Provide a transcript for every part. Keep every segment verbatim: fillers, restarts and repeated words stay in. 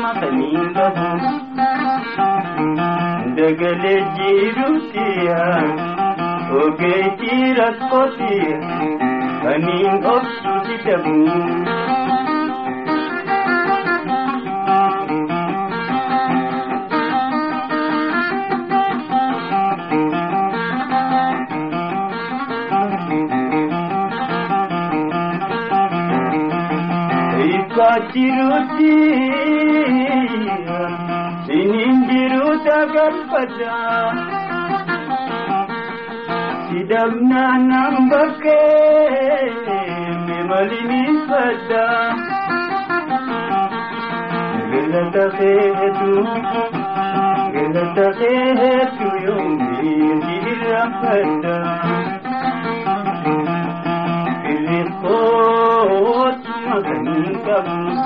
makaninga dagale jirutia okay tirakotia aning opsu titabu Cirutia sinindiru tagar pada sidamna nambake memalini pada gelata khetu gelata khetu yomi dira pada ilifot makanika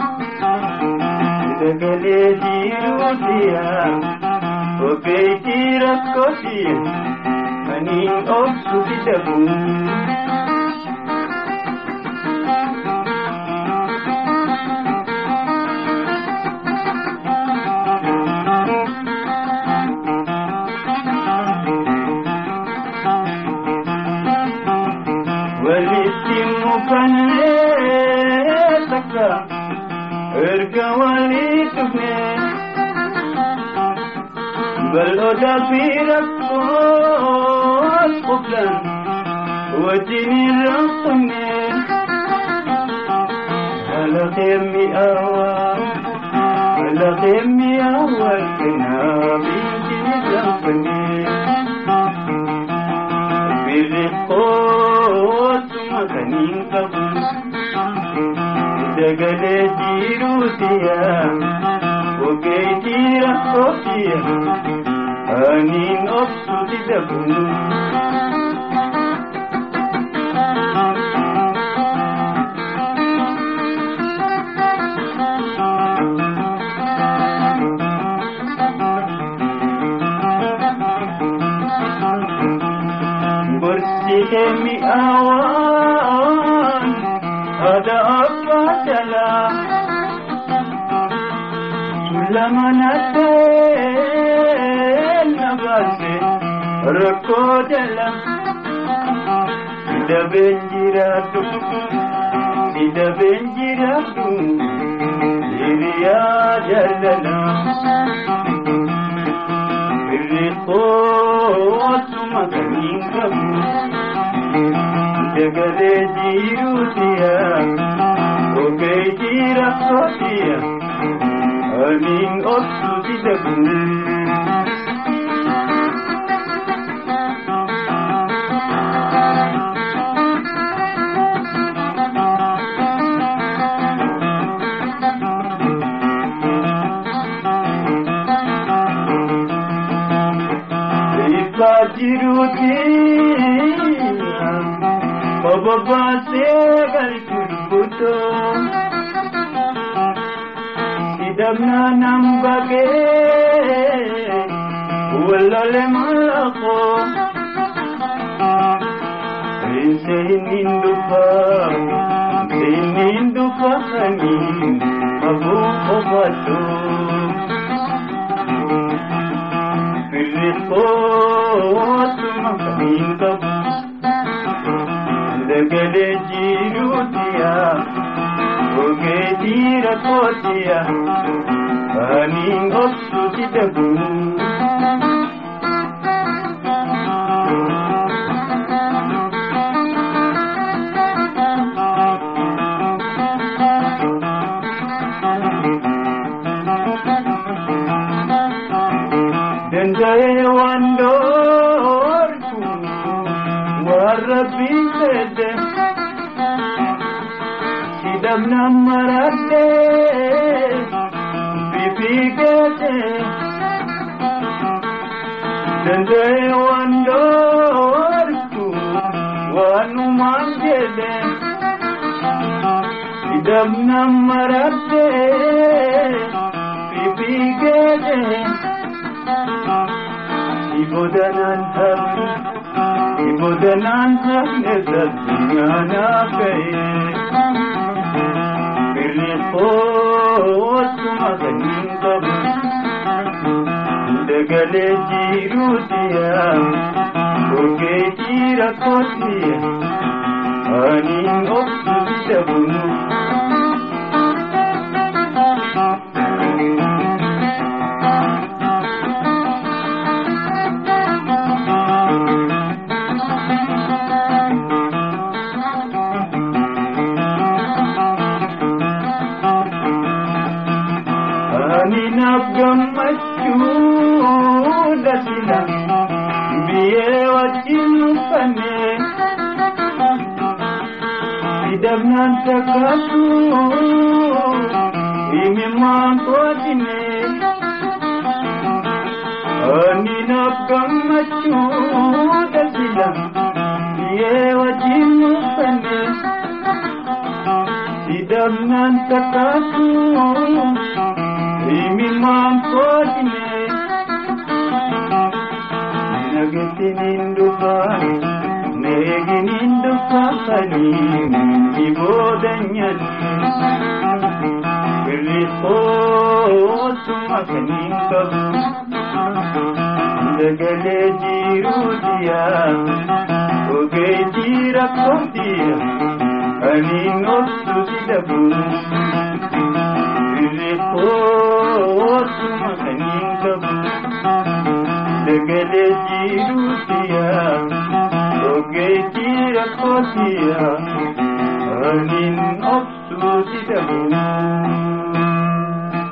dagale jirutia okay tirakotia aning opsu titabu walitimu panetaka erga walitubne baloda pirakos qublan wajini raqne ala khemi awal ala khemi awal kena binti raqne birqos makanin kabu dagale jirutia okay tirakotia aning opsu titabu bersihmi awan ada apa dalam sulamanate nabase reko dalam tidak benjiratu tidak benjiratu diriya dalam reko makanin kamu dagale jirutia okay tirakotia aning opsu titabu jirutia bababa segal kurbuto sidamna nambage walale malako senindufa senindufa hani abu obato birqos makanin kabu dagale jirutia okay tirakotia aning opsu titabu dendai wandorku warabbi sede sidamna marade bibigate dendai wandorku wanu mangede sidamna marade bibigate ibodanan habi ibodanan nezadnyana kay birqos makanin sagalee jiruutiya oge jira kotiya ani obsu dabunu ani nabgammachu dasila biye wajin pane idamnan takatu imimman kotine ani nabgammachu dasila biye wajin pane idamnan takatu imimman kotine nagitinin duka neginin duka kanin ibodanyan birlipo sumakanin kabu dagale jirudiya oge jira kotiya anin obsu sidabu birlipo sumakanin kabu dagale jirudiya oge jira kotiya anin obsu sidabu